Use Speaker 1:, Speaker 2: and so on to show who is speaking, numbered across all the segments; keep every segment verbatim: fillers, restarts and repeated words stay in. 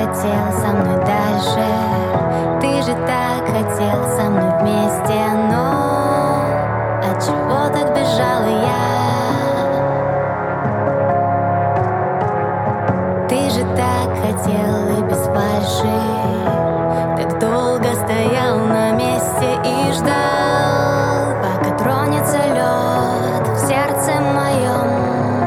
Speaker 1: хотел со мной дальше, ты же так хотел со мной вместе, но отчего так бежала я? Ты же так хотел и без фальши, так долго стоял на месте и ждал, пока тронется лед в сердце моем.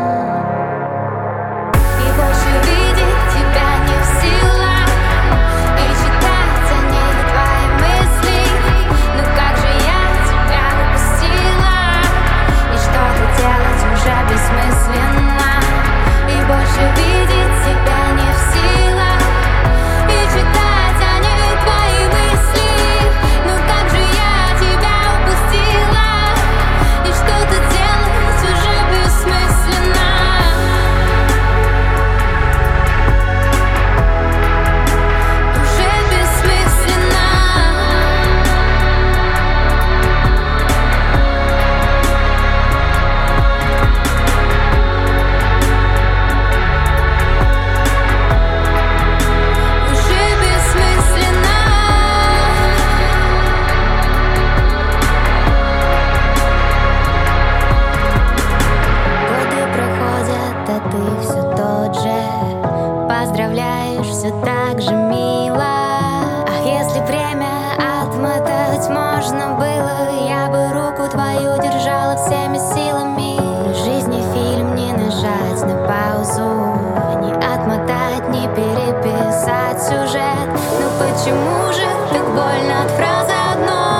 Speaker 1: Поздравляешь, все так же мило. Ах, если время отмотать можно было, я бы руку твою держала всеми силами. В жизни фильм не нажать на паузу, не отмотать, не переписать сюжет. Но почему же так больно от фразы одной?